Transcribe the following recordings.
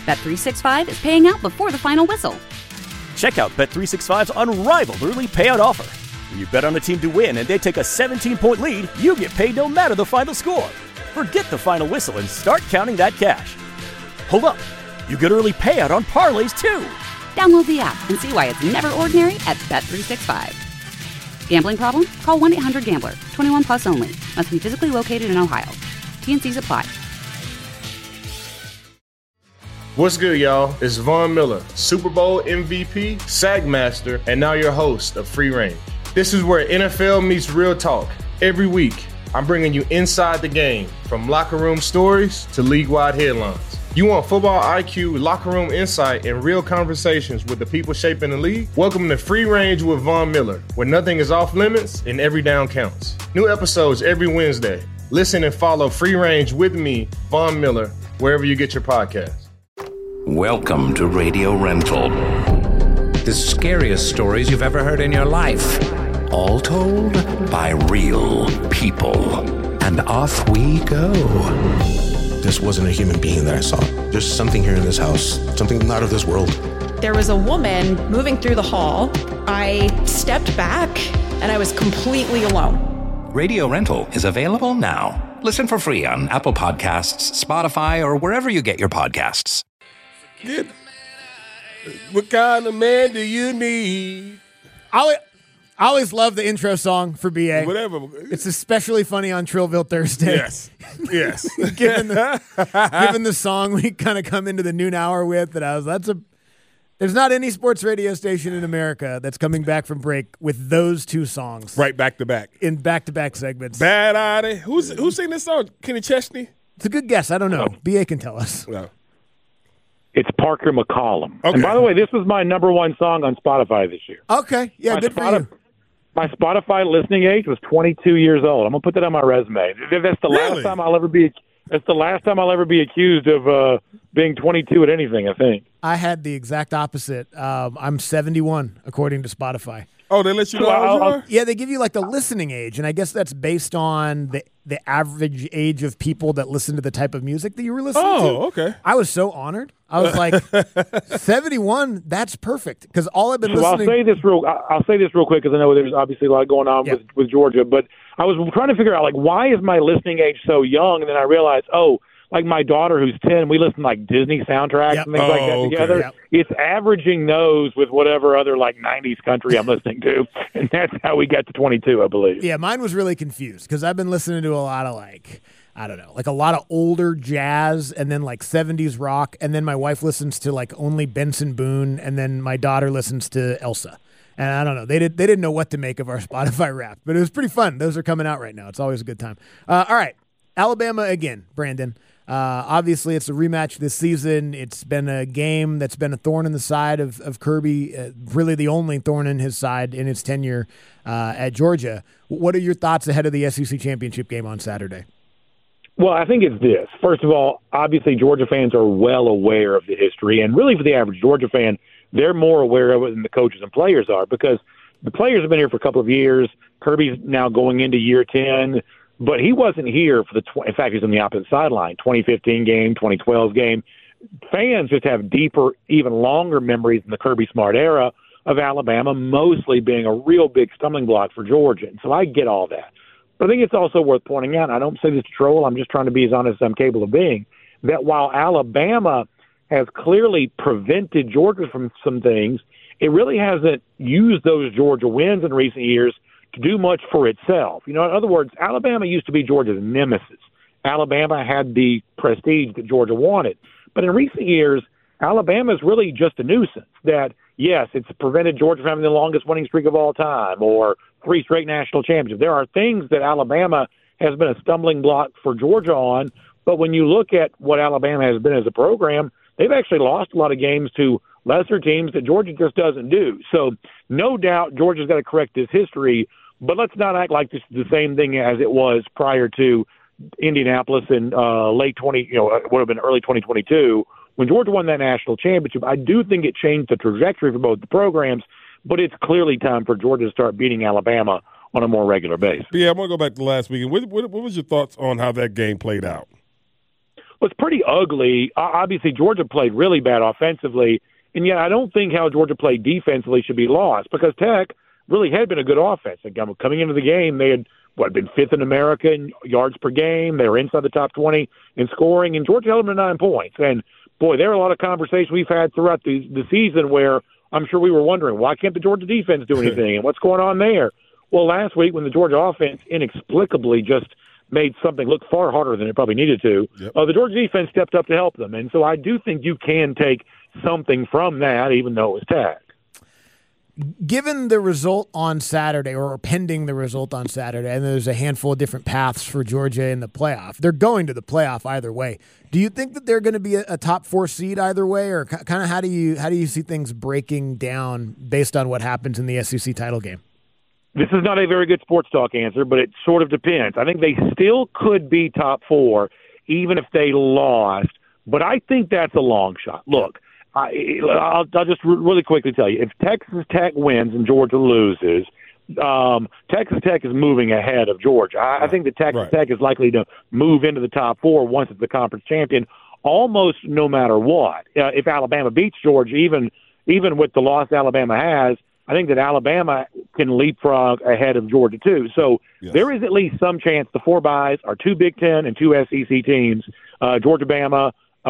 Bet365 is paying out before the final whistle. Check out Bet365's unrivaled early payout offer. When you bet on a team to win and they take a 17-point lead, you get paid no matter the final score. Forget the final whistle and start counting that cash. Hold up. You get early payout on parlays, too. Download the app and see why it's never ordinary at Bet365. Gambling problem? Call 1-800-GAMBLER. 21 plus only. Must be physically located in Ohio. T&Cs apply. What's good, y'all? It's Von Miller, Super Bowl MVP, Sack Master, and now your host of Free Range. This is where NFL meets real talk. Every week, I'm bringing you inside the game, from locker room stories to league-wide headlines. You want football IQ, locker room insight, and real conversations with the people shaping the league? Welcome to Free Range with Von Miller, where nothing is off limits and every down counts. New episodes every Wednesday. Listen and follow Free Range with me, Von Miller, wherever you get your podcasts. Welcome to Radio Rental. The scariest stories you've ever heard in your life. All told by real people. And off we go. This wasn't a human being that I saw. There's something here in this house, something not of this world. There was a woman moving through the hall. I stepped back and I was completely alone. Radio Rental is available now. Listen for free on Apple Podcasts, Spotify, or wherever you get your podcasts. What kind of man do you need? I always love the intro song for BA. Whatever. It's especially funny on Trillville Thursday. Yes. Yes. given the song we kind of come into the noon hour with, there's not any sports radio station in America that's coming back from break with those two songs. Right back to back. In back-to-back segments. Bad Idea. Who's singing this song? Kenny Chesney? It's a good guess. I don't know. BA can tell us. No. It's Parker McCollum. Okay. And by the way, this was my number one song on Spotify this year. Okay. Yeah, good for you. My Spotify listening age was 22 years old. I'm gonna put that on my resume. That's the last time I'll ever be. That's the last time I'll ever be accused of being 22 at anything, I think. I had the exact opposite. I'm 71 according to Spotify. Oh, they let you know how old you are? Yeah, they give you like the listening age, and I guess that's based on the average age of people that listen to the type of music that you were listening to. Oh, okay. I was so honored. I was like, 71, that's perfect. Because all I've been listening... I'll say this real quick because I know there's obviously a lot going on with Georgia, but I was trying to figure out, like, why is my listening age so young? And then I realized, like my daughter who's 10, we listen to like Disney soundtracks and things like that together. Yep. It's averaging those with whatever other like 90s country I'm listening to. And that's how we got to 22, I believe. Yeah, mine was really confused because I've been listening to a lot of like a lot of older jazz and then like 70s rock. And then my wife listens to like only Benson Boone. And then my daughter listens to Elsa. And I don't know. They didn't know what to make of our Spotify rap, but it was pretty fun. Those are coming out right now. It's always a good time. All right. Alabama again, Brandon. Obviously, it's a rematch this season. It's been a game that's been a thorn in the side of Kirby, really the only thorn in his side in his tenure at Georgia. What are your thoughts ahead of the SEC championship game on Saturday? Well, I think it's this. First of all, obviously Georgia fans are well aware of the history, and really for the average Georgia fan, they're more aware of it than the coaches and players are because the players have been here for a couple of years. Kirby's now going into year 10. But he wasn't here for in fact, he's on the opposite sideline, 2015 game, 2012 game. Fans just have deeper, even longer memories in the Kirby Smart era of Alabama mostly being a real big stumbling block for Georgia. And so I get all that. But I think it's also worth pointing out, I don't say this to troll, I'm just trying to be as honest as I'm capable of being, that while Alabama has clearly prevented Georgia from some things, it really hasn't used those Georgia wins in recent years to do much for itself. You know, in other words, Alabama used to be Georgia's nemesis. Alabama had the prestige that Georgia wanted. But in recent years, Alabama is really just a nuisance that, yes, it's prevented Georgia from having the longest winning streak of all time or 3 straight national championships. There are things that Alabama has been a stumbling block for Georgia on, but when you look at what Alabama has been as a program, they've actually lost a lot of games to lesser teams that Georgia just doesn't do. So no doubt Georgia's got to correct this history, but let's not act like this is the same thing as it was prior to Indianapolis in late 20, it would have been early 2022 when Georgia won that national championship. I do think it changed the trajectory for both the programs, but it's clearly time for Georgia to start beating Alabama on a more regular basis. Yeah, I want to go back to last weekend. What was your thoughts on how that game played out? was pretty ugly. Obviously, Georgia played really bad offensively, and yet I don't think how Georgia played defensively should be lost because Tech really had been a good offense. Coming into the game, they had been fifth in America in yards per game. They were inside the top 20 in scoring, and Georgia held them to 9 points. And, boy, there are a lot of conversations we've had throughout the season where I'm sure we were wondering, why can't the Georgia defense do anything, and what's going on there? Well, last week when the Georgia offense inexplicably just made something look far harder than it probably needed to, the Georgia defense stepped up to help them. And so I do think you can take something from that, even though it was Tech. Given the result on Saturday, or pending the result on Saturday, and there's a handful of different paths for Georgia in the playoff, they're going to the playoff either way. Do you think that they're going to be a top 4 seed either way, or kind of how do you see things breaking down based on what happens in the SEC title game? This is not a very good sports talk answer, but it sort of depends. I think they still could be top 4, even if they lost, but I think that's a long shot. Look, I'll just really quickly tell you, if Texas Tech wins and Georgia loses, Texas Tech is moving ahead of Georgia. I think that Texas Tech is likely to move into the top 4 once it's the conference champion, almost no matter what. If Alabama beats Georgia, even with the loss Alabama has, I think that Alabama can leapfrog ahead of Georgia too. So there is at least some chance the 4 byes are 2 Big Ten and 2 SEC teams, Georgia, Bama,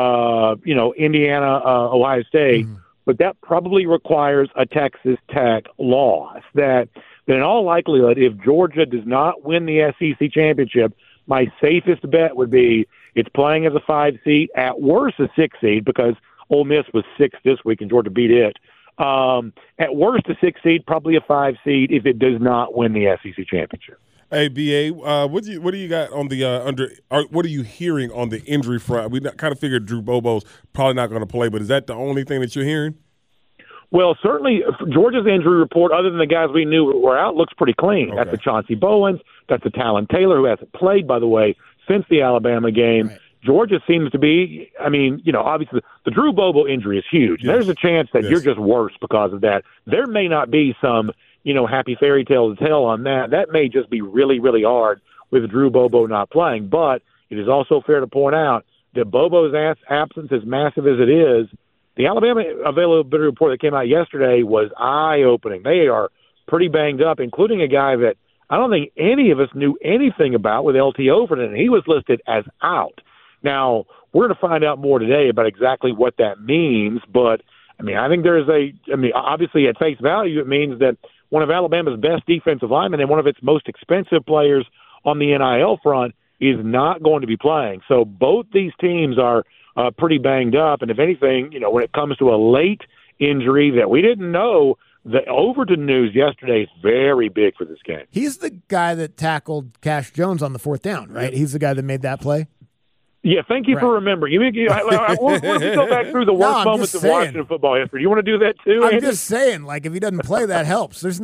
Indiana, Ohio State, but that probably requires a Texas Tech loss. That in all likelihood, if Georgia does not win the SEC championship, my safest bet would be it's playing as a 5 seed, at worst a 6 seed, because Ole Miss was 6 this week and Georgia beat it. At worst a 6 seed, probably a 5 seed if it does not win the SEC championship. Hey, BA, what do you got on the what are you hearing on the injury front? We kind of figured Drew Bobo's probably not going to play, but is that the only thing that you're hearing? Well, certainly Georgia's injury report, other than the guys we knew were out, looks pretty clean. Okay. That's the Chauncey Bowens. That's the Talon Taylor, who hasn't played, by the way, since the Alabama game. Right. Georgia seems to be, obviously the Drew Bobo injury is huge. Yes. There's a chance that you're just worse because of that. There may not be some happy fairy tale to tell on that. That may just be really, really hard with Drew Bobo not playing. But it is also fair to point out that Bobo's absence, as massive as it is, the Alabama availability report that came out yesterday was eye-opening. They are pretty banged up, including a guy that I don't think any of us knew anything about with LT Overton, and he was listed as out. Now, we're going to find out more today about exactly what that means, but, I think obviously at face value, it means that one of Alabama's best defensive linemen and one of its most expensive players on the NIL front is not going to be playing. So both these teams are pretty banged up, and if anything, when it comes to a late injury that we didn't know, the Overton news yesterday is very big for this game. He's the guy that tackled Cash Jones on the 4th down, right? He's the guy that made that play? Yeah, thank you for remembering. I want to go back through the worst moments of Washington football history. Do you want to do that too, Andy? I'm just saying, if he doesn't play, that helps. Look.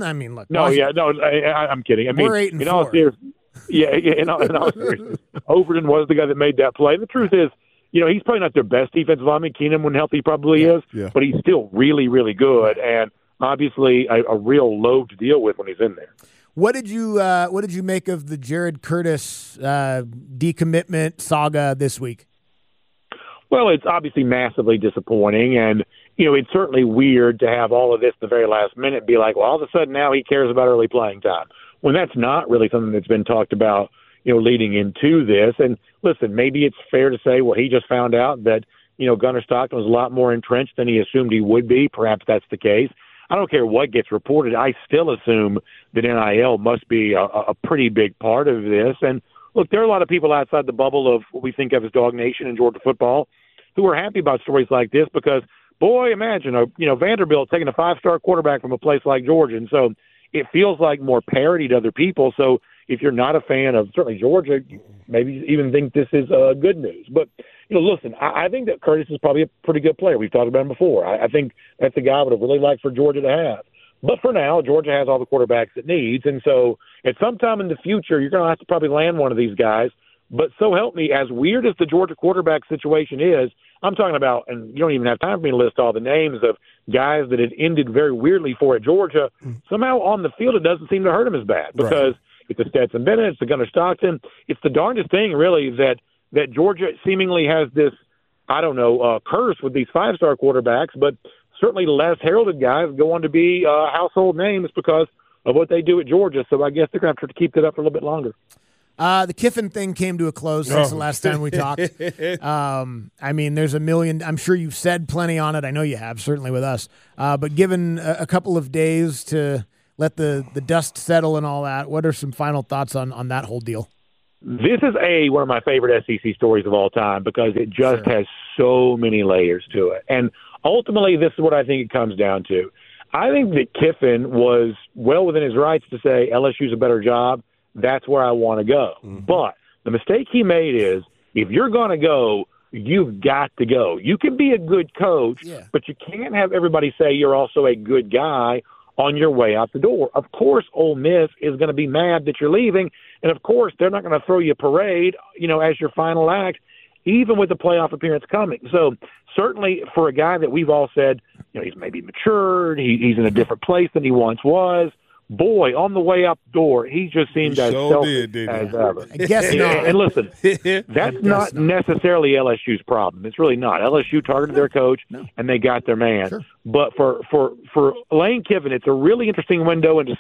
I'm kidding. We're 8-4. In all seriousness, Overton was the guy that made that play. The truth is, he's probably not their best defensive lineman. Keenum, when healthy, probably is, but he's still really, really good, and obviously a real load to deal with when he's in there. What did you make of the Jared Curtis decommitment saga this week? Well, it's obviously massively disappointing, and it's certainly weird to have all of this at the very last minute be like, well, all of a sudden now he cares about early playing time, when that's not really something that's been talked about, leading into this. And listen, maybe it's fair to say, well, he just found out that Gunnar Stockton was a lot more entrenched than he assumed he would be. Perhaps that's the case. I don't care what gets reported. I still assume that NIL must be a pretty big part of this. And look, there are a lot of people outside the bubble of what we think of as Dog Nation and Georgia football who are happy about stories like this because, boy, imagine Vanderbilt taking a 5-star quarterback from a place like Georgia. And so it feels like more parity to other people. So if you're not a fan of certainly Georgia, maybe you even think this is good news. But listen, I think that Curtis is probably a pretty good player. We've talked about him before. I think that's a guy I would have really liked for Georgia to have. But for now, Georgia has all the quarterbacks it needs. And so at some time in the future, you're going to have to probably land one of these guys. But so help me, as weird as the Georgia quarterback situation is, I'm talking about, and you don't even have time for me to list all the names of guys that it ended very weirdly for at Georgia. Somehow on the field, it doesn't seem to hurt him as bad because it's a Stetson Bennett, it's a Gunnar Stockton. It's the darndest thing, really, that that Georgia seemingly has this, curse with these five-star quarterbacks, but certainly less heralded guys go on to be household names because of what they do at Georgia. So I guess they're going to have to keep that up for a little bit longer. The Kiffin thing came to a close since the last time we talked. There's a million. I'm sure you've said plenty on it. I know you have, certainly with us. But given a couple of days to let the dust settle and all that, what are some final thoughts on that whole deal? This is one of my favorite SEC stories of all time because it just has so many layers to it. And ultimately, this is what I think it comes down to. I think that Kiffin was well within his rights to say LSU's a better job. That's where I want to go. Mm-hmm. But the mistake he made is if you're going to go, you've got to go. You can be a good coach, but you can't have everybody say you're also a good guy on your way out the door. Of course, Ole Miss is going to be mad that you're leaving, and of course, they're not going to throw you a parade, as your final act, even with the playoff appearance coming. So certainly for a guy that we've all said, he's maybe matured, he's in a different place than he once was. Boy, on the way out the door, he just seemed as selfish as ever. I guess not. And listen, that's not necessarily LSU's problem. It's really not. LSU targeted their coach, and they got their man. Sure. But for Lane Kiffin, it's a really interesting window into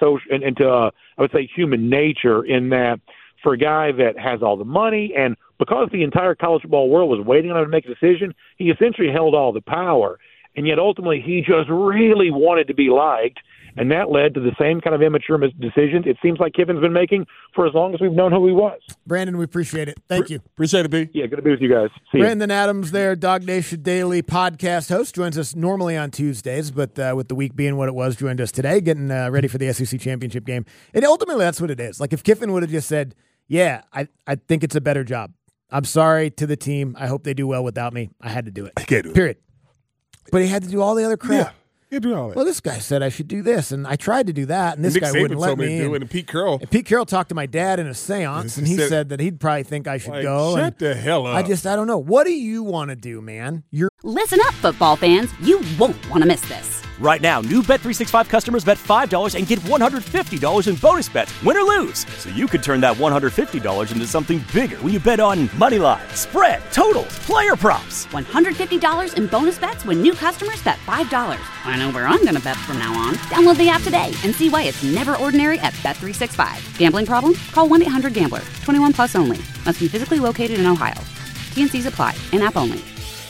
I would say human nature in that for a guy that has all the money and because the entire college football world was waiting on him to make a decision, he essentially held all the power. And yet ultimately he just really wanted to be liked. And that led to the same kind of immature decisions it seems like Kiffin's been making for as long as we've known who he was. Brandon, we appreciate it. Thank you. Appreciate it, B. Yeah, good to be with you guys. See Brandon Adams there, Dog Nation Daily podcast host, joins us normally on Tuesdays, but with the week being what it was, joined us today, getting ready for the SEC championship game. And ultimately, that's what it is. Like if Kiffin would have just said, yeah, I think it's a better job. I'm sorry to the team. I hope they do well without me. I had to do it. I can't do it. Period. But he had to do all the other crap. Yeah. You do all that. Well, this guy said I should do this, and I tried to do that, and this Nick guy Saban wouldn't let told me me. to do it, and Pete Carroll talked to my dad in a seance, and he said that he'd probably think I should go. Shut the hell up. I don't know. What do you want to do, man? Listen up, football fans. You won't want to miss this. Right now, new Bet365 customers bet $5 and get $150 in bonus bets, win or lose. So you could turn that $150 into something bigger when you bet on money line, spread, totals, player props. $150 in bonus bets when new customers bet $5. I know where I'm going to bet from now on. Download the app today and see why it's never ordinary at Bet365. Gambling problem? Call 1-800-GAMBLER. 21 plus only. Must be physically located in Ohio. T&Cs apply. In-app only.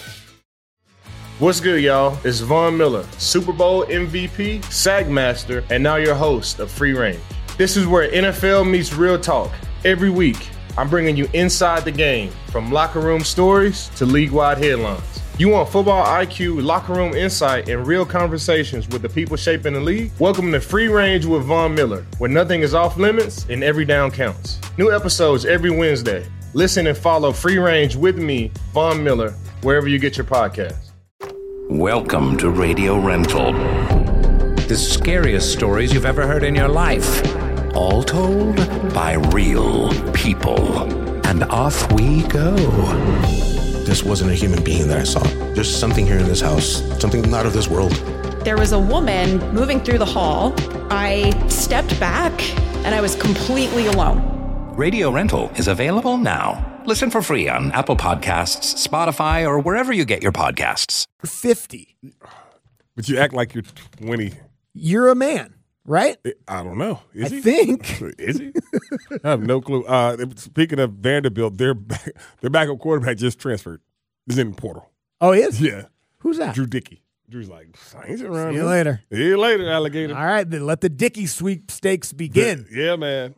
What's good, y'all? It's Von Miller, Super Bowl MVP, SAG Master, and now your host of Free Range. This is where NFL meets real talk. Every week, I'm bringing you inside the game, from locker room stories to league-wide headlines. You want football IQ, locker room insight, and real conversations with the people shaping the league? Welcome to Free Range with Von Miller, where nothing is off limits and every down counts. New episodes every Wednesday. Listen and follow Free Range with me, Von Miller, wherever you get your podcasts. Welcome to Radio Rental. The scariest stories you've ever heard in your life. All told by real people. And off we go. This wasn't a human being that I saw. There's something here in this house, something not of this world. There was a woman moving through the hall. I stepped back, and I was completely alone. Radio Rental is available now. Listen for free on Apple Podcasts, Spotify, or wherever you get your podcasts. 50. But you act like you're 20. You're a man, right? I don't know. Is he? I think. Is he? I have no clue. Speaking of Vanderbilt, their backup quarterback just transferred. He's in the portal. Oh, he is? Yeah. Who's that? Drew Dickey. Drew's like, I ain't around. See you later. See you later, alligator. All right, then let the Dickey sweepstakes begin. Yeah, man.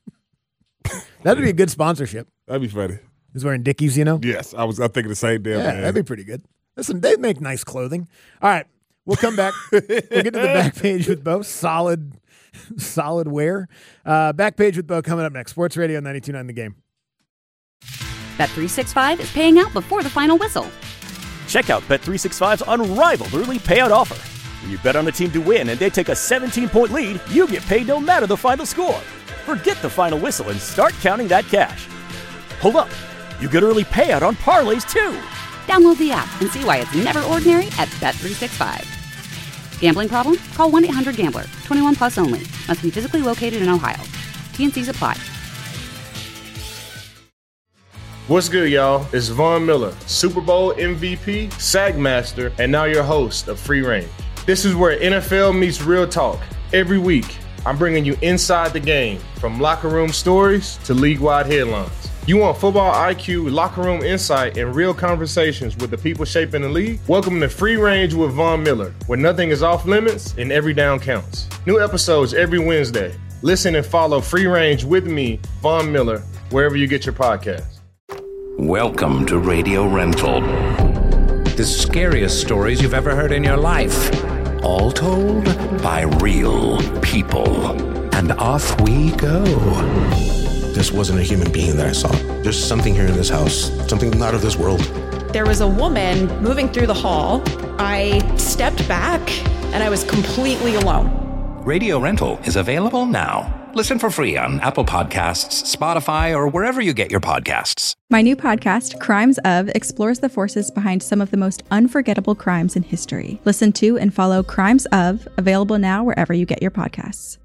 That'd be a good sponsorship. That'd be funny. He's wearing Dickies, you know? Yes, I'm thinking the same damn thing. That'd be pretty good. Listen, they make nice clothing. All right, we'll come back. We'll get to the back page with Bo. Solid wear. Back page with Bo coming up next. Sports Radio 92.9 The Game. Bet365 is paying out before the final whistle. Check out Bet365's unrivaled early payout offer. When you bet on a team to win and they take a 17-point lead, you get paid no matter the final score. Forget the final whistle and start counting that cash. Hold up. You get early payout on parlays, too. Download the app and see why it's never ordinary at Bet365. Gambling problem? Call 1-800-GAMBLER. 21 plus only. Must be physically located in Ohio. T&Cs apply. What's good, y'all? It's Von Miller, Super Bowl MVP, Sagmaster, and now your host of Free Range. This is where NFL meets real talk. Every week, I'm bringing you inside the game, from locker room stories to league-wide headlines. You want football IQ, locker room insight, and real conversations with the people shaping the league? Welcome to Free Range with Von Miller, where nothing is off limits and every down counts. New episodes every Wednesday. Listen and follow Free Range with me, Von Miller, wherever you get your podcasts. Welcome to Radio Rental. The scariest stories you've ever heard in your life. All told by real people. And off we go. This wasn't a human being that I saw. There's something here in this house, something not of this world. There was a woman moving through the hall. I stepped back and I was completely alone. Radio Rental is available now. Listen for free on Apple Podcasts, Spotify, or wherever you get your podcasts. My new podcast, Crimes Of, explores the forces behind some of the most unforgettable crimes in history. Listen to and follow Crimes Of, available now wherever you get your podcasts.